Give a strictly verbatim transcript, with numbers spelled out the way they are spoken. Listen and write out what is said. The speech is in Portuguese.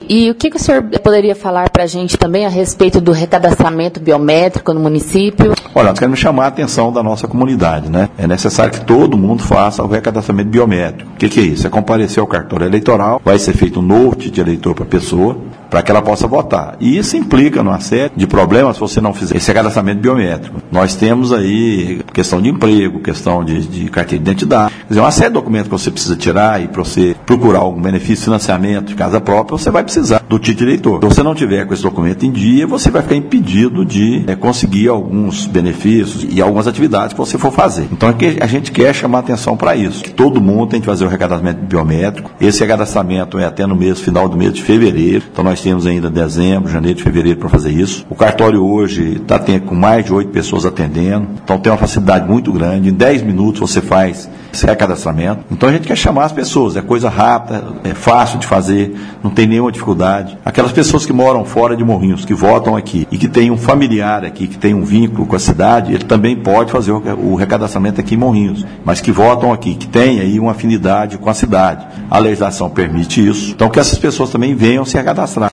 E o que, que o senhor poderia falar para a gente também a respeito do recadastramento biométrico no município? Olha, nós queremos chamar a atenção da nossa comunidade, né? É necessário que todo mundo faça o recadastramento biométrico. O que, que é isso? É comparecer ao cartório eleitoral, vai ser feito um novo título de eleitor para a pessoa, para que ela possa votar. E isso implica numa série de problemas se você não fizer esse cadastramento biométrico. Nós temos aí questão de emprego, questão de, de carteira de identidade, quer dizer, uma série de documentos que você precisa tirar e para você procurar algum benefício, financiamento de casa própria, você vai precisar do título de eleitor. Se você não tiver com esse documento em dia, você vai ficar impedido de é, conseguir alguns benefícios e algumas atividades que você for fazer. Então aqui a gente quer chamar atenção para isso, que todo mundo tem que fazer o recadastramento biométrico. Esse recadastramento é até no mês, final do mês de fevereiro, então nós temos ainda dezembro, janeiro, fevereiro para fazer isso. O cartório hoje está com mais de oito pessoas atendendo, então tem uma facilidade muito grande. Em dez minutos você faz esse recadastramento. Então a gente quer chamar as pessoas, é coisa rápida, é fácil de fazer, não tem nenhuma dificuldade. Aquelas pessoas que moram fora de Morrinhos, que votam aqui e que tem um familiar aqui, que tem um vínculo com a cidade, ele também pode fazer o recadastramento aqui em Morrinhos, mas que votam aqui, que tem aí uma afinidade com a cidade. A legislação permite isso, então que essas pessoas também venham se recadastrar.